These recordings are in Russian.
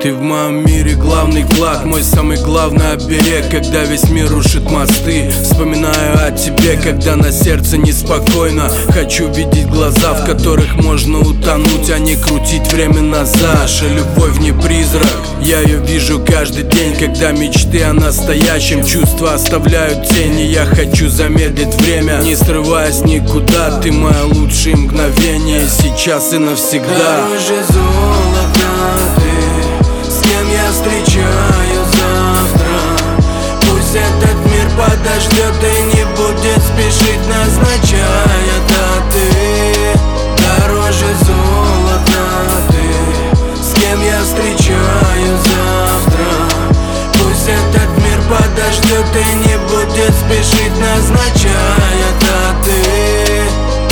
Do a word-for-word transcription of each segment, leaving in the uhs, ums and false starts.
Ты в моем мире главный клад, мой самый главный оберег. Когда весь мир рушит мосты, вспоминаю о тебе, когда на сердце неспокойно. Хочу видеть глаза, в которых можно утонуть, а не крутить время назад. Наша любовь не призрак, я ее вижу каждый день. Когда мечты о настоящем, чувства оставляют тени. Я хочу замедлить время, не срываясь никуда. Ты мое лучшее мгновение, сейчас и навсегда. Дороже золота ты, с кем я встречаю завтра. Пусть этот мир подождет и не будет спешить, назначая даты. Дороже золота ты, с кем я встречаю завтра. Пусть этот мир подождет и не будет спешить, назначая даты.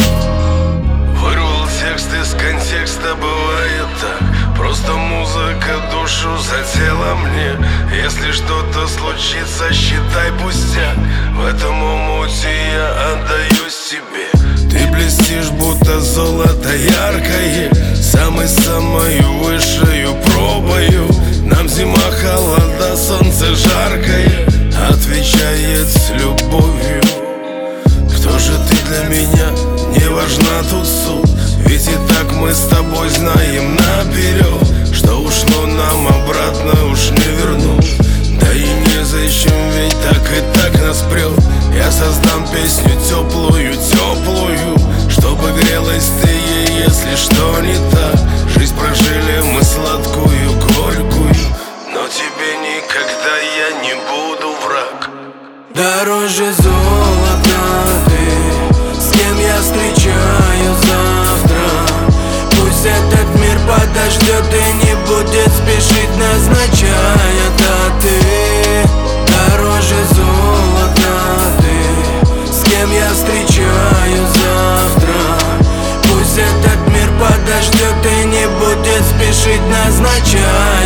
Вырвал текст из контекста, бывает так. Просто музыка душу задела мне. Если что-то случится, считай пустяк. В этом умуте я отдаюсь тебе. Ты блестишь, будто золото яркое, самой-самою высшую пробою. Нам зима холода, солнце жаркое отвечает с любовью. Кто же ты для меня? Не важна тут суть, ведь и так мы с тобой знаем наперед, что ушло нам обратно уж не вернуть. Да и незачем, ведь так и так нас прет. Я создам песню теплую, теплую, чтобы грелась ты ей, если что не так. Жизнь прожили мы сладкую, горькую, но тебе никогда я не буду враг. Дороже золота ты, с кем я встречаю завтра. Пусть этот мир подождет и не будет спешить, назначая даты. Дороже золота ты, с кем я встречаю завтра. Пусть этот мир подождет и не будет спешить, назначая